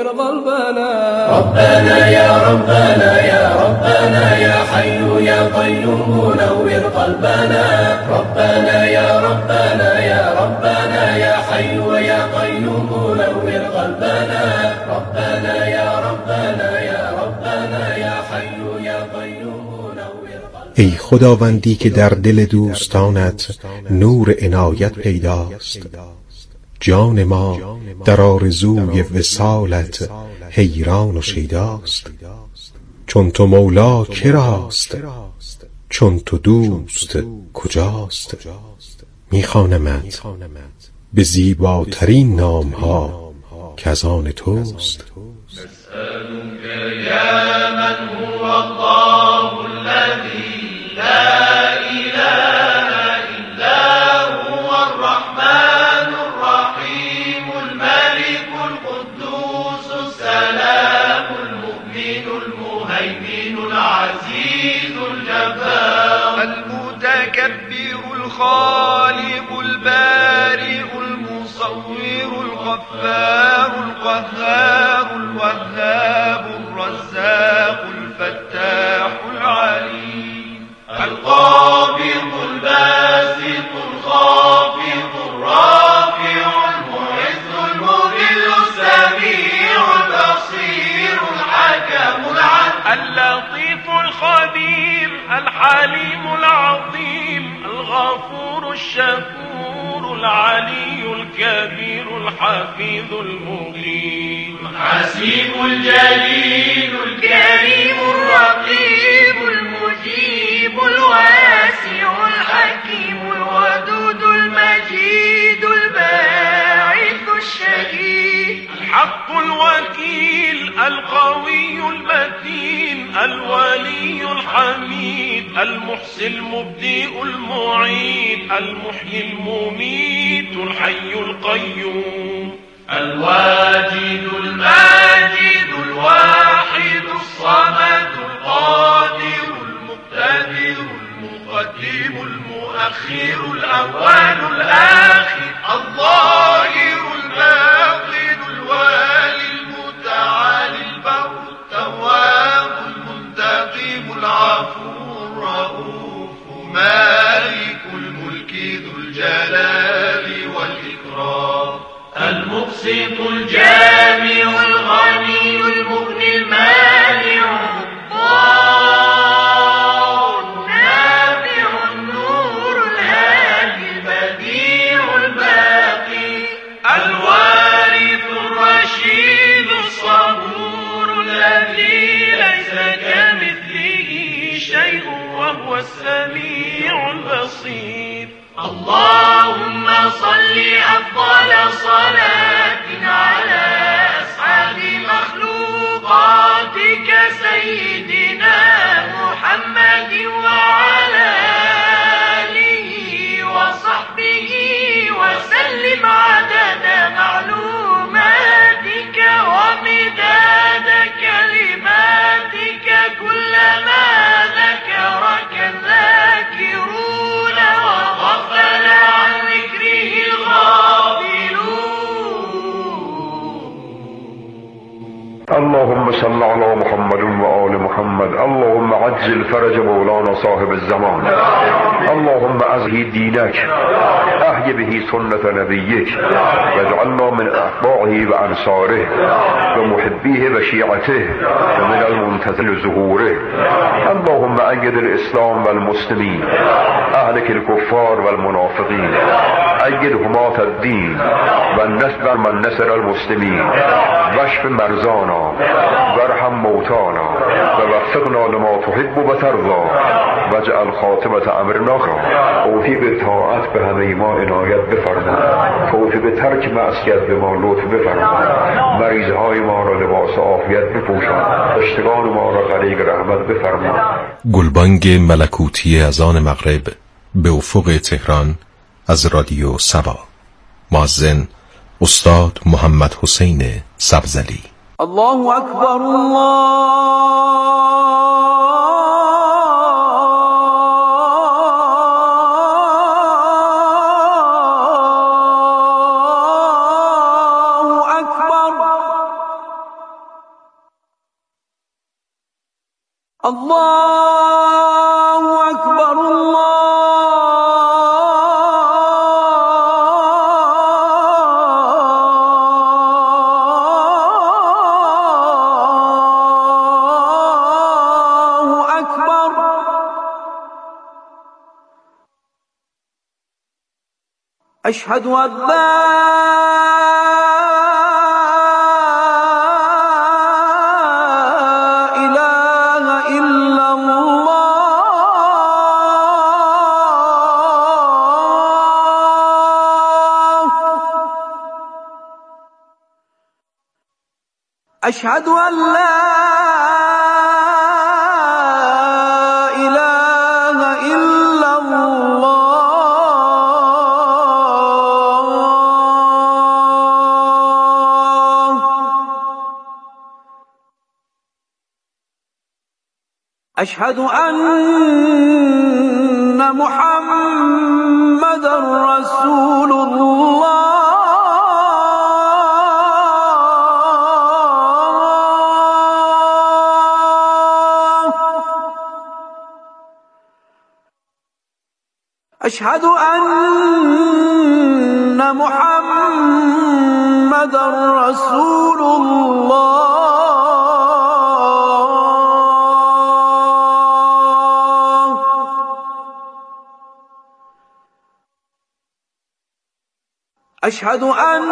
نور قلبنا. ربنا يا ربنا يا ربنا يا حي يا قيوم نور قلبنا. ربنا يا ربنا يا ربنا يا حي يا قيوم نور قلبنا. ربنا يا ربنا يا ربنا يا حي يا قيوم نور قلبنا. ای خداوندی که در دل دوستانت نور عنایت پیداست، جان ما در آرزوی وصالت حیران و شیداست. چون تو مولا کراست، چون تو دوست کجاست؟ میخوانمت به زیباترین نامها که از آن توست. نسألك يا من هو الله الذي لا إله إلا هو الرحمن الرحيم الملك القدوس السلام المؤمن المهيمن العزيز الجبار المتكبر الخالق البارئ المصور الغفار القهار الوهاب الرزاق الفتاح العليم القابض الباسط الخافض الرافع المعز المذل السميع البصير الحكم العدل اللطيف الخبير الحليم العظيم الغفور الشكور العلي الكبير الحفيظ المغيث الحسيب الجليل الكريم الرقيب المجيب الواسع الحكيم الودود المجيد الباعث الشهيد الحق الوكيل القوي المتين الولي الحميد المحسن المبدئ المعيد المحيي المميت الحي القيوم الواجد الماجد الواحد الصمد القادر المقتدر المقدم المؤخر الأول الآخر الظاهر الباطن الوالي المتعالي البر التواب المنتقم العفو الرؤوف مالك الملك ذو الجلال والإكرام المقسط الجامع الغني المغني المانع الضار النافع النور الهادي البديع الباقي الوارث الرشيد الصبور الذي ليس كمثله شيء وهو السميع البصير. اللهم صل أفضل صلاة على أسعد مخلوقاتك سيدنا محمد وعلى آله وصحبه وسلم عدد معلوماتك ومداد كلماتك كلما ذكرك الذاكرون وغفل عن ذكره الغافلون. اللهم صل على محمد وآل محمد. اللهم عجل فرج مولانا صاحب الزمان. اللهم أزهي دينك أحي به سنة نبيك واجعلنا من أتباعه وأنصاره ومحبيه وشيعته ومن المنتظر ظهوره. اللهم أيد الإسلام والمسلمين أهلك الكفار والمنافقين أيد همات الدين والنصر من نصر المسلمين واشف مرضانا وارحم موتانا ووفقنا لما تحب وترضى واجعل خاتمة أمرنا توفیق طاعت به همه ما عنایت بفرما، توفیق ترک معصیت به ما لطف بفرما، مریضهای ما را لباس عافیت بپوشان، اشتگان ما را غریق رحمت بفرما. گلبانگ ملکوتی اذان مغرب به افق تهران از رادیو سبا. مؤذن استاد محمد حسین سبزلی. الله اکبر الله أشهد أن لا إله إلا الله. أشهد أن لا إله إلا الله. أشهد أن محمدًا رسول الله. أشهد أن محمدًا رسول الله. أشهد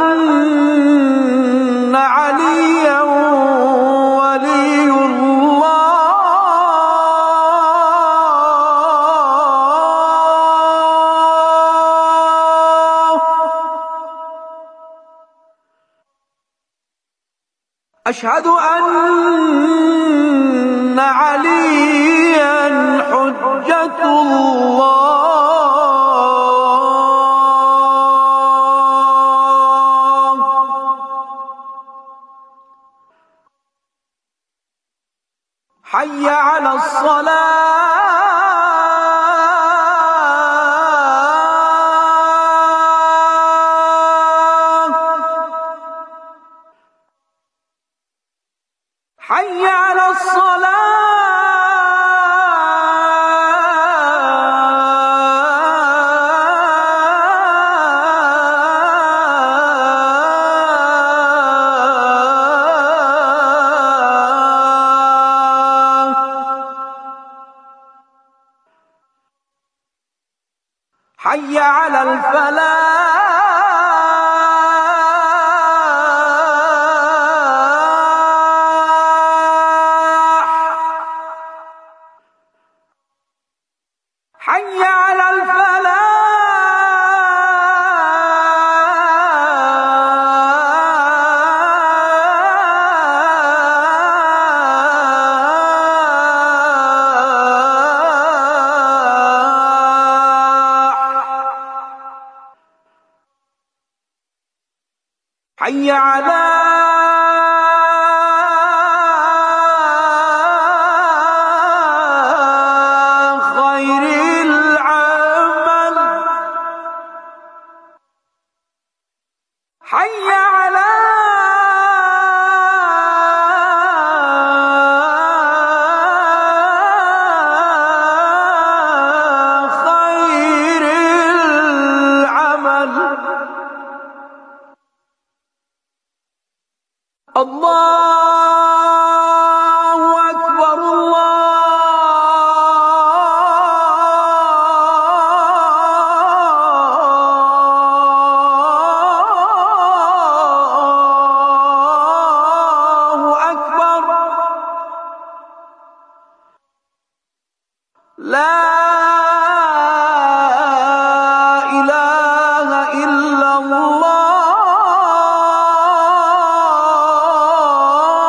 أن عليا ولي الله. أشهد أن عليا حجة الله. حي على الصلاة. حي على الصلاة. حي على الفلاح. حي على الفلاح. حي على خير العمل. حي على خير العمل. الله أكبر. الله أكبر. لا إله إلا الله.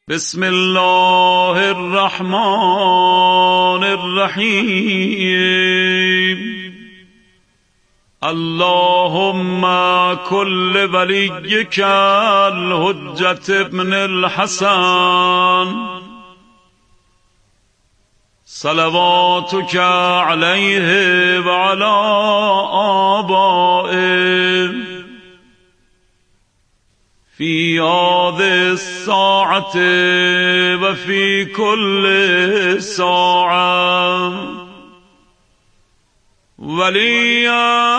بسم الله الرحمن الرحیم. اللهم كل وليك الحجة ابن الحسن صلواتك عليه وعلى آبائه في هذه الساعة وفي كل ساعة وليا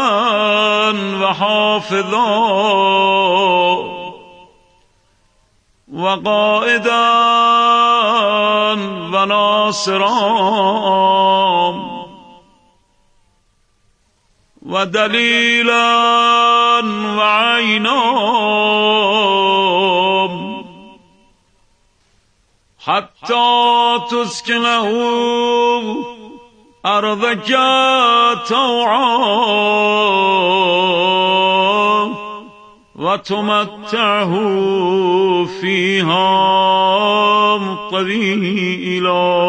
وحافظا وقائدا وناصرا ودليلا وعينا حتى تسكنه أرضك طوعا وتمتعه فيها طويلا.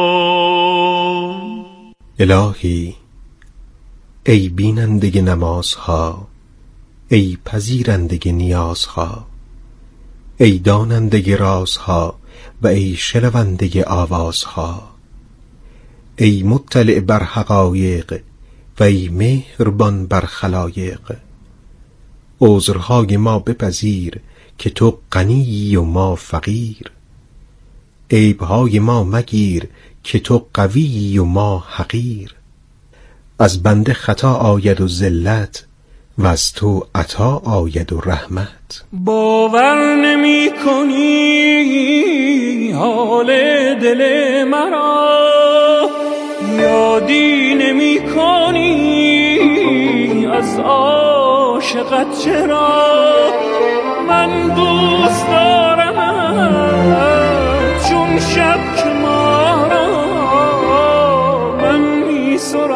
الهی ای بیننده نمازها، ای پذیرنده نیازها، ای داننده رازها و ای شنونده آوازها، ای مطلع بر حقایق و ای مهربان بر خلایق، عذرهای ما بپذیر که تو غنی و ما فقیر، عیبهای ما مگیر که تو قوی و ما حقیر، از بنده خطا آید و ذلت و از تو عطا آید و رحمت. باور نمی کنی حال دل مرا، یادی نمی کنی از عاشقت چرا، من دوست دارم چون شب که ما را، من می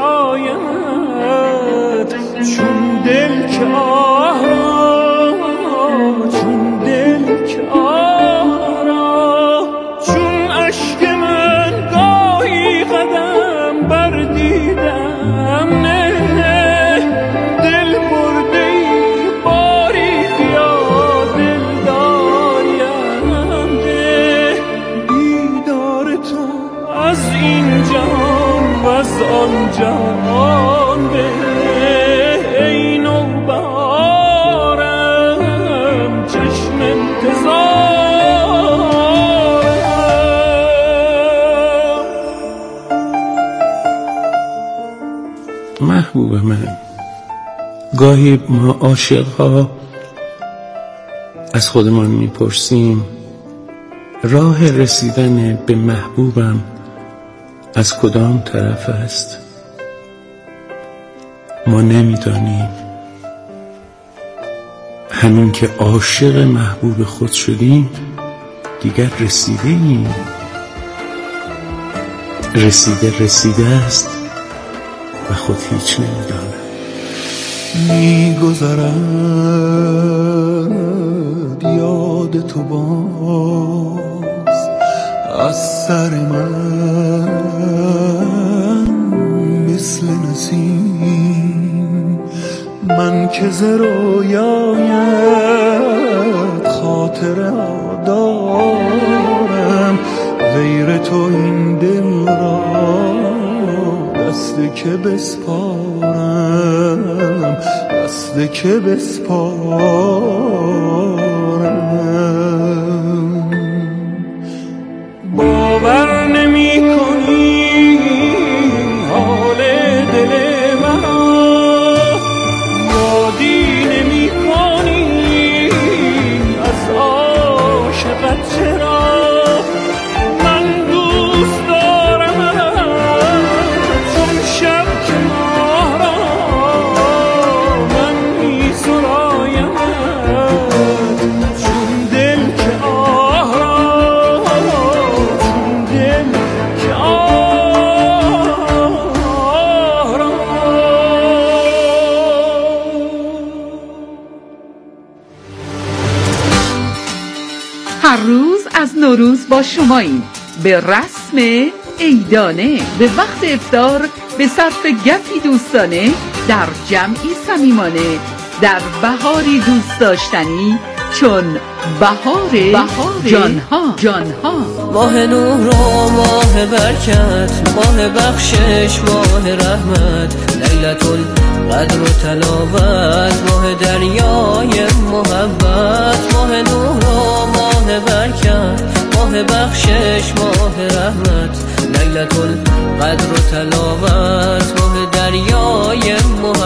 سرایمت چون دل که آرا، چون دل که آرا، چون اشک من گاهی قدم بردیدم نه، دل برده ای باری بیا دل داریم ده، دیدار تو از این جهان و از آن جهان به، ای نوبهارم چشم انتظارم. محبوب من، گاهی ما عاشق‌ها از خودمان میپرسیم راه رسیدن به محبوبم از کدام طرف است؟ ما نمیدانیم. همین که عاشق محبوب خود شدیم دیگر رسیدیم. رسیده است و خود هیچ نمیداند. میگذرد یاد تو باز از سر من مثل نسیم، من که ز رویایت خاطره دارم، غیر تو این دل را دست که بسپارم، دست که بسپارم. باور نمی کنی حال دل مرا، یادی نمی کنی از عاشقت چرا، من دوست دارم چون شب که ماه را، من می سرایمت چون دل که آه را، چون دل که آه را. هر روز از نوروز با شماییم. به رسم عیدانه به وقت افطار به صرف گپی دوستانه در جمعی صمیمانه در بهاری دوست داشتنی چون بهار جانها. ماه نور و ماه برکت، ماه بخشش، ماه رحمت، لیلة القدر و تلاوت، ماه دریای محبت. ماه نور و ماه برکت، ماه بخشش، ماه رحمت، لیلة القدر و تلاوت، ماه دریای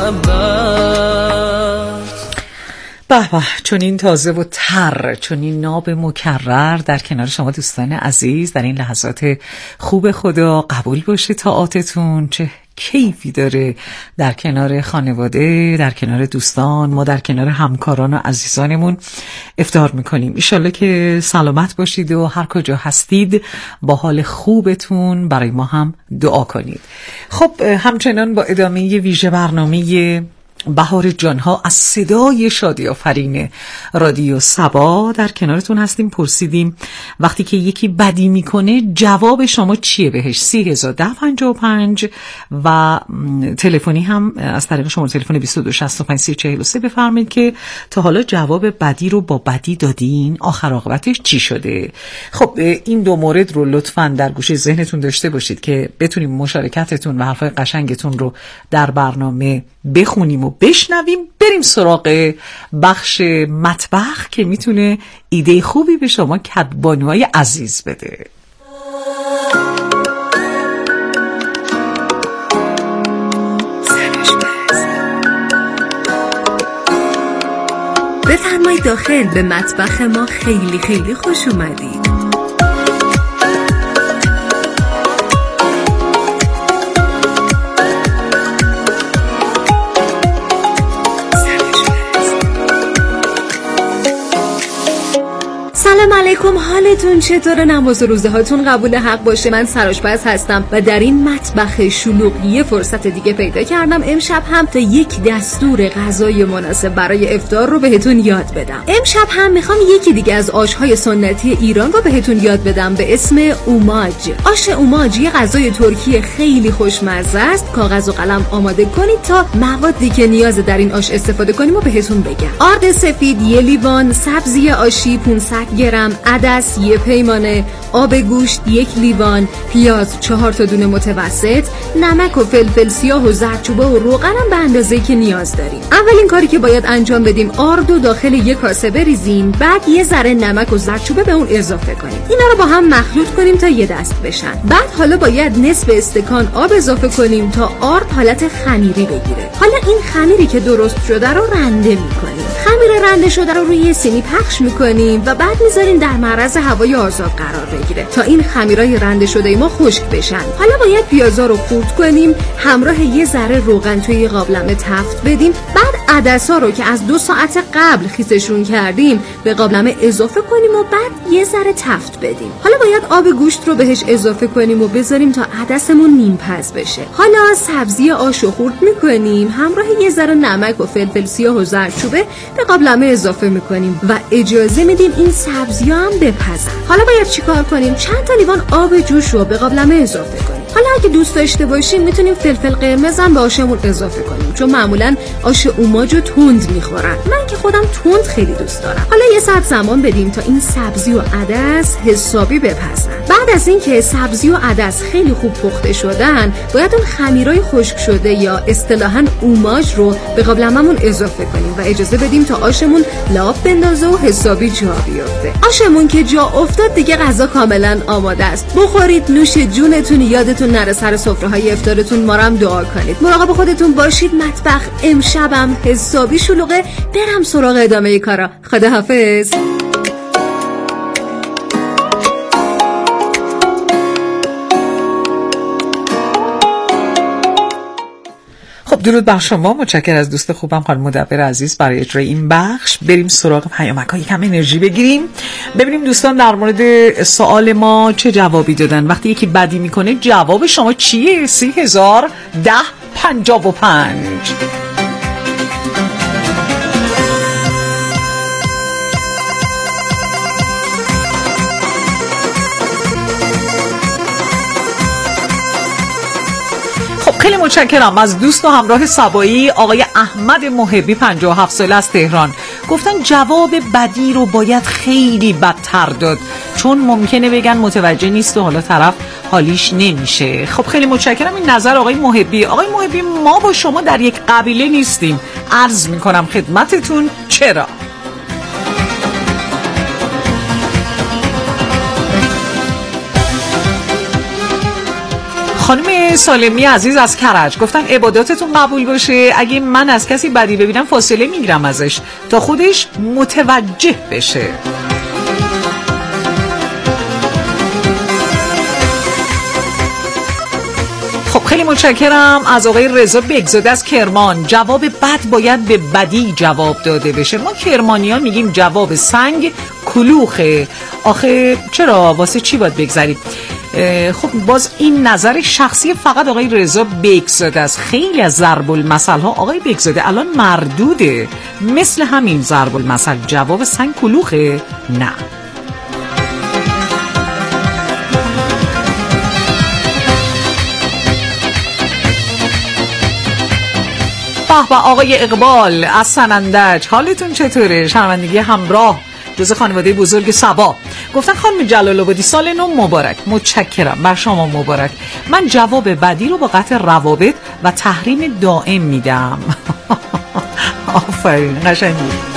محبت. به به، چون این تازه و تر، چون این ناب مکرر در کنار شما دوستان عزیز در این لحظات خوب خدا. قبول باشه طاعاتتون، چه کیفی داره در کنار خانواده، در کنار دوستان، ما در کنار همکاران و عزیزانمون افطار میکنیم. ایشالله که سلامت باشید و هر کجا هستید با حال خوبتون برای ما هم دعا کنید. خب همچنان با ادامه ویژه برنامه بهار جانها از صدای شادی آفرین رادیو صبا در کنارتون هستیم. پرسیدیم وقتی که یکی بدی میکنه جواب شما چیه بهش؟ 301055 و تلفنی هم از طریق شماره تلفن 2265 بفرمایید که تا حالا جواب بدی رو با بدی دادین، آخر عاقبتش چی شده؟ خب این دو مورد رو لطفاً در گوشه ذهنتون داشته باشید که بتونیم مشارکتتون و حرفای قشنگتون رو در برنامه بخونیم و بشنویم. بریم سراغ بخش مطبخ که میتونه ایده خوبی به شما کدبانوهای عزیز بده. بفرمایید داخل، به مطبخ ما خیلی خیلی خوش اومدید. سلام علیکم، حالتون چطوره؟ نماز و روزه هاتون قبول حق باشه. من سرآشپز هستم و در این مطبخ شلوغ یه فرصت دیگه پیدا کردم امشب هم تا یک دستور غذای مناسب برای افطار رو بهتون یاد بدم. امشب هم میخوام یکی دیگه از آش‌های سنتی ایران رو بهتون یاد بدم به اسم اوماج. آش اوماج یه غذای ترکی خیلی خوشمزه است. کاغذ و قلم آماده کنید تا موادی که نیاز در این آش استفاده کنیم رو بهتون بگم. آرد سفید 1 لیوان، سبزی آشی 500 گرم، عدس 1 پیمانه، آب گوشت 1 لیوان، پیاز 4 تا دونه متوسط، نمک و فلفل سیاه و زردچوبه و روغن هم به اندازه‌ای که نیاز داریم. اولین کاری که باید انجام بدیم آرد رو داخل 1 کاسه بریزیم، بعد یه ذره نمک و زردچوبه به اون اضافه کنیم. اینا رو با هم مخلوط کنیم تا یه دست بشن. بعد حالا باید نصف استکان آب اضافه کنیم تا آرد حالت خمیری بگیره. حالا این خمیری که درست شده رو رنده می‌کنیم. خمیر رنده شده رو روی سینی پخش می‌کنیم و بعد می‌ذاریم در معرض هوای آزاد قرار بگیره تا این خمیرای رنده شده ما خشک بشن. حالا باید پیازا رو خورد کنیم، همراه یه ذره روغن توی قابلمه تفت بدیم. بعد عدسا رو که از 2 ساعت قبل خیسشون کردیم به قابلمه اضافه کنیم و بعد یه ذره تفت بدیم. حالا باید آب گوشت رو بهش اضافه کنیم و بذاریم تا عدسمون نیم پز بشه. حالا سبزی آشو خورد می‌کنیم، همراه یه ذره نمک و فلفل سیاه و زردچوبه به قابلمه اضافه می‌کنیم و اجازه میدیم این سبزی‌ها هم بپزن. حالا باید چیکار کنیم؟ چند تا لیوان آب جوش رو به قابلمه اضافه کنیم. حالا اگه دوست داشته باشیم میتونیم فلفل قرمز هم به آشمون اضافه کنیم، چون معمولاً آش اوماج رو تند میخورن. من که خودم تند خیلی دوست دارم. حالا یه ساعت زمان بدیم تا این سبزی و عدس حسابی بپزن. بعد از اینکه سبزی و عدس خیلی خوب پخته شدن، باید اون خمیرای خشک شده یا اصطلاحاً اوماج رو به قابلمه‌مون اضافه کنیم و اجازه بدیم تا آشمون لاب بندازه و حسابی جا بیفته. آشمون که جا افتاد دیگه غذا کاملا آماده است. بخورید، نوش جونتون، یادتون نره سر سفره‌های افطارتون ما رو هم دعا کنید. مراقب خودتون باشید. مطبخ امشبم حسابی شلوغه. برم سراغ ادامه کارا. خداحافظ. خب درود بر شما، متشکرم از دوست خوبم خانم مدبر عزیز برای اجرای این بخش. بریم سراغ پیامک‌ها، یکم انرژی بگیریم، ببینیم دوستان در مورد سوال ما چه جوابی دادن. وقتی یکی بدی میکنه جواب شما چیه؟ 301055. خیلی متشکرم از دوست و همراه سبایی آقای احمد محبی 57 ساله از تهران. گفتن جواب بدی رو باید خیلی بدتر داد، چون ممکنه بگن متوجه نیست و حالا طرف حالیش نمیشه. خب خیلی متشکرم این نظر آقای محبی. آقای محبی ما با شما در یک قبیله نیستیم، عرض میکنم خدمتتون چرا. خانم سالمی عزیز از کرج گفتن عباداتتون قبول باشه، اگه من از کسی بدی ببینم فاصله میگیرم ازش تا خودش متوجه بشه. خب خیلی متشکرم از آقای رضا بگزاده از کرمان. جواب بد باید به بدی جواب داده بشه. ما کرمانیان میگیم جواب سنگ کلوخه. آخه چرا واسه چی باید بگذارید؟ خب باز این نظر شخصی فقط آقای رضا بگزاده است. خیلی از ضرب المثل ها آقای بگزاده الان مردوده، مثل همین ضرب المثل جواب سنگ کلوخه؟ نه. به آقای اقبال از سنندج، حالتون چطوره؟ شنوندگی همراه جز خانواده بزرگ سبا. گفتن خانم جلال آبادی سال نو مبارک. متشکرم، بر شما مبارک. من جواب بدی رو با قطع روابط و تحریم دائم میدم. آفرین، قشنگی.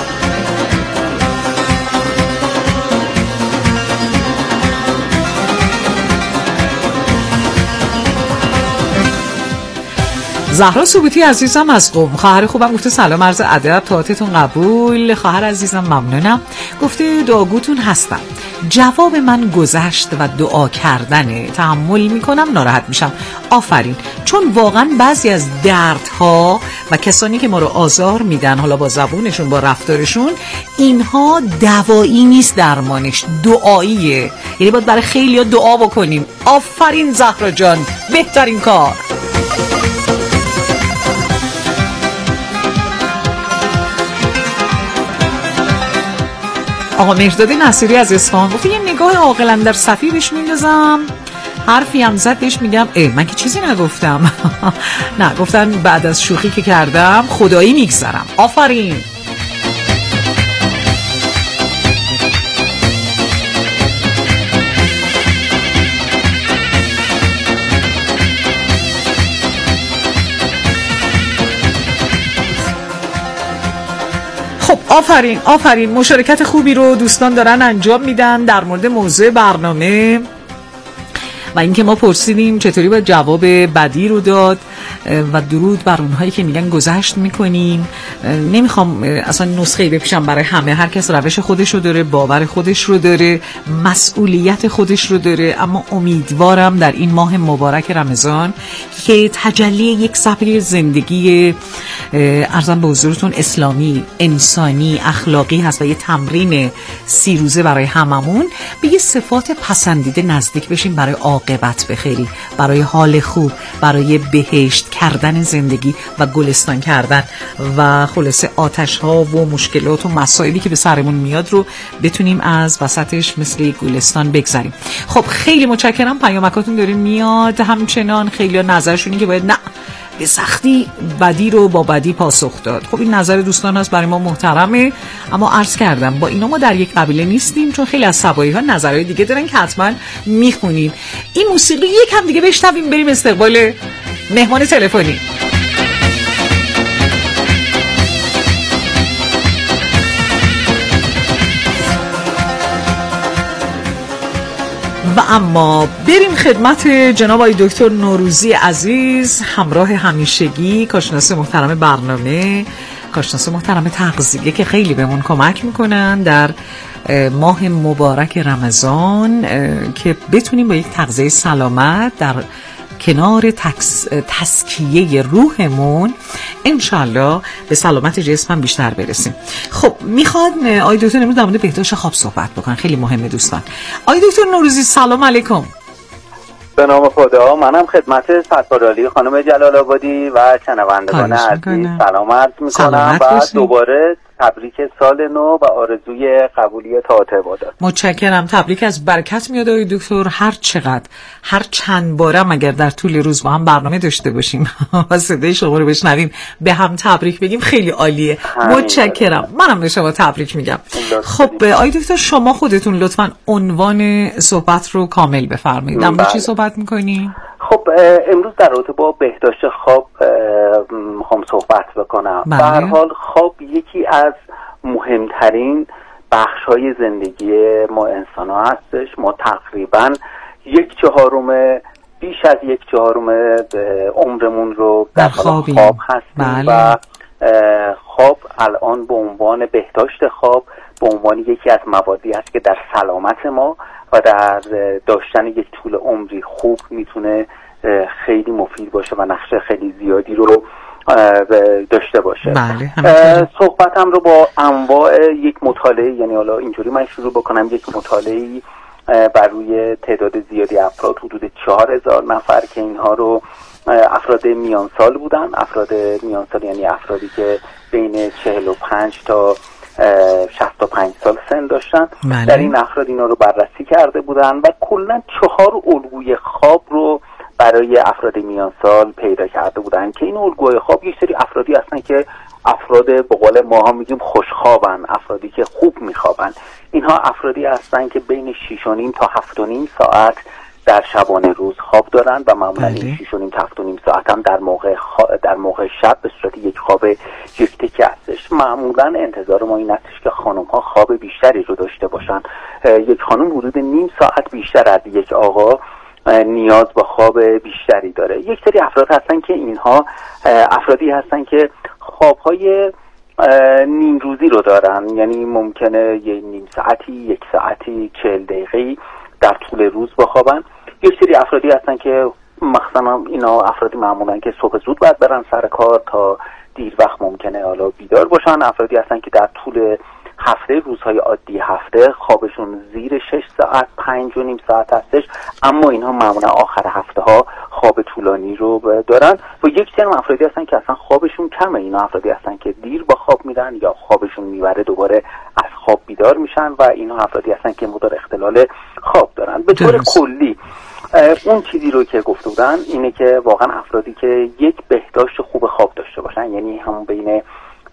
زهرا ثبوتی عزیزم از قم، خواهر خوبم گفته سلام عرض ادب، طاعتتون قبول. خواهر عزیزم ممنونم. گفته دعاگوتون هستم. جواب من گذشت و دعا کردنه. تحمل میکنم، ناراحت میشم. آفرین، چون واقعا بعضی از دردها و کسانی که ما رو آزار میدن، حالا با زبونشون با رفتارشون، اینها دوایی نیست، درمانش دعاییه. یعنی باید برای خیلی‌ها دعا بکنیم. آفرین زهرا جان، بهترین کار. آقا مهرداد نصیری از اصفهان گفت یه نگاه عاقلانه در صفی بهش میندازم، حرفی هم زد بهش میگم من که چیزی نگفتم. نه، گفتن بعد از شوخی که کردم خدایی میگذرم. آفرین. آفرین مشارکت خوبی رو دوستان دارن انجام میدن در مورد موضوع برنامه و اینکه ما پرسیدیم چطوری باید جواب بدی رو داد و درود بر اونهایی که میگن گذشت میکنیم. نمیخوام اصلا نسخه بپیشم برای همه، هر کس روش خودش رو داره، باور خودش رو داره، مسئولیت خودش رو داره، اما امیدوارم در این ماه مبارک رمضان که تجلی یک سبیل زندگی ارزم به حضورتون اسلامی، انسانی، اخلاقی هست و یه تمرین 30 روزه برای هممون، به یه صفات پسندیده نزدیک بشیم برای عاقبت بخیری، برای حال خوب، برای بهشت کردن زندگی و گلستان کردن و خلاصه آتش ها و مشکلات و مسائلی که به سرمون میاد رو بتونیم از وسطش مثل گلستان بگذاریم. خب خیلی متشکرم، پیامکاتون داره میاد. همچنان خیلی نظرشونی که باید نه به سختی بدی رو با بدی پاسخ داد. خب این نظر دوستان هست، برای ما محترمه، اما عرض کردم با اینا ما در یک قبیله نیستیم، چون خیلی از سبایی ها نظرهای دیگه دارن که حتما میخونیم. این موسیقی یکم دیگه بشنویم بریم استقبال مهمان تلفنی. و اما بریم خدمت جناب آقای دکتر نوروزی عزیز، همراه همیشگی، کارشناس محترم برنامه، کارشناس محترم تغذیه که خیلی بهمون کمک میکنن در ماه مبارک رمضان که بتونیم با یک تغذیه سلامت در کنار تزکیه روحمون انشالله به سلامت جسم هم بیشتر برسیم. خب میخواد آقای دکتر امروز در مورد بهداشت خواب صحبت بکنن، خیلی مهمه دوستان. آقای دکتر نوروزی سلام علیکم. به نام خدا، منم خدمت ستارعالی خانم جلال آبادی و شنوندگان عزیز سلام عرض میکنم و دوباره تبریک سال نو و آرزوی قبولی طاعت عبادات. متشکرم. تبریک از برکت میاد آقای دکتر. هر چند بارم اگر در طول روز با هم برنامه داشته باشیم و صدای شما رو بشنویم به هم تبریک بگیم خیلی عالیه. متشکرم. منم به شما تبریک میگم. خب آقای دکتر شما خودتون لطفاً عنوان صحبت رو کامل بفرمایید. در چی صحبت می‌کنی؟ خب امروز در رابطه با بهداشت خواب میخوام صحبت بکنم. به هر حال خواب یکی از مهمترین بخش‌های زندگی ما انسان‌ها هستش. ما تقریباً بیش از 1/4 عمرمون رو در حال خواب هستیم و خواب الان به عنوان بهداشت خواب به عنوان یکی از موادی است که در سلامت ما و در داشتن یک طول عمری خوب میتونه خیلی مفید باشه و نقش خیلی زیادی رو داشته باشه. صحبتم رو با انواع یک مطالعه، یعنی حالا اینجوری من شروع بکنم، یک مطالعه بر روی تعداد زیادی افراد، حدود 4000 نفر که اینها رو افراد میانسال بودن. افراد میانسال یعنی افرادی که بین 45 تا 65 سال سن داشتن. در این افراد اینا رو بررسی کرده بودن و کلا 4 الگوی خواب رو برای افراد میانسال پیدا کرده بودن که این الگوی خواب یک سری افرادی هستن که افراد به قول ما ها میگیم خوشخوابن، افرادی که خوب میخوابن. اینها افرادی هستن که بین 6.5 تا 7.5 ساعت در شبانه روز خواب دارن و معمولا این 6.5 تا 7.5 ساعت هم در موقع شب به صورت یک خواب یک تکه هستش. معمولا انتظار ما این هستش که خانم ها خواب بیشتری رو داشته باشن. یک خانم حدود نیم ساعت بیشتر از یک آقا نیاز به خواب بیشتری داره. یک سری افراد هستن که اینها افرادی هستن که خوابهای نیم روزی رو دارن، یعنی ممکنه یه نیم ساعتی، 1 ساعتی، 40 دقیقه‌ای در طول روز بخوابن. یک سری افرادی هستن که مثلا اینا افرادی معمولا که صبح زود باید برن سر کار تا دیر وقت ممکنه حالا بیدار باشن. افرادی هستن که در طول هفته، روزهای عادی هفته خوابشون زیر 6 ساعت، 5.5 ساعت هستش، اما اینها معمولا آخر هفته ها خواب طولانی رو دارن. و یک سری افرادی هستن که اصلا خوابشون کمه. اینا افرادی هستن که دیر با خواب میرن یا خوابشون میبره دوباره از خواب بیدار میشن و اینها افرادی هستن که مدار اختلال خواب دارن. به طور کلی اون چیزی رو که گفته بودن اینه که واقعا افرادی که یک بهداشت خوب خواب داشته باشن، یعنی همون بین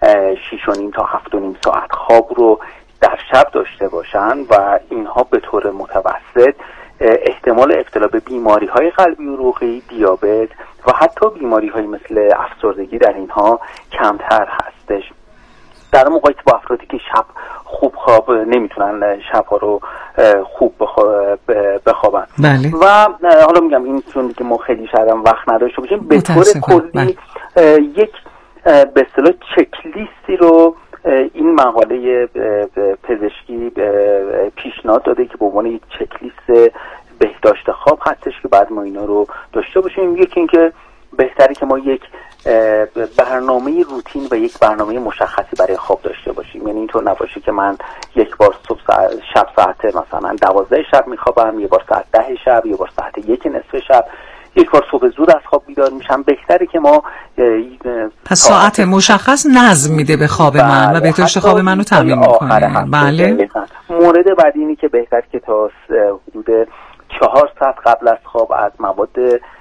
6.5 تا 7.5 ساعت خواب رو در شب داشته باشن و اینها به طور متوسط احتمال ابتلا به بیماری‌های قلبی و عروقی، دیابت و حتی بیماری‌های مثل افسردگی در اینها کمتر هستش. در مقایسه با افرادی که شب خوب خواب نمیتونن شب‌ها رو خوب بخوابن. و حالا میگم این چون دیگه ما خیلی شاید وقت نداشته باشیم، به طور کلی یک به اصطلاح چک لیستی رو این مقاله پزشکی پیشنهاد داده که به عنوان یک چک لیست بهداشت خواب هستش که بعد ما اینا رو داشته باشیم. یکی اینکه بهتره که ما یک برنامه روتین و یک برنامه مشخصی برای خواب داشته باشیم. یعنی اینطور نباشه که من یک بار شب ساعت مثلا 12 شب میخوابم، یک بار ساعت 10 شب، یک بار ساعت 1 نصف شب، یک بار صبح زود از خواب بیدار میشم. بهتره که ما پس ساعت مشخص نظم میده به خواب من و بهداشت خواب منو تامین میکنه. بله. مورد بعدی اینه که بهتر که تا حدود 4 ساعت قبل از خواب از مواد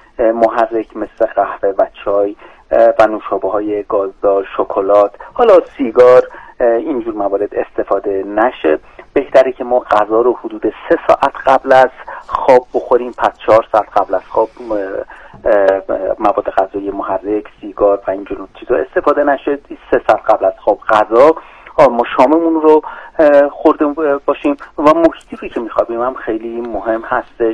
محرک مثل قهوه و چای و نوشابه‌های گازدار، شکلات، حالا سیگار، اینجور موارد استفاده نشه. بهتره که ما غذا رو حدود 3 ساعت قبل از خواب بخوریم. پس 4 ساعت قبل از خواب مواد غذایی محرک، سیگار و اینجور چیزا استفاده نشه. 3 ساعت قبل از خواب غذا ما شاممون رو خورده باشیم و محیطی رو که میخوابیم هم خیلی مهم هستش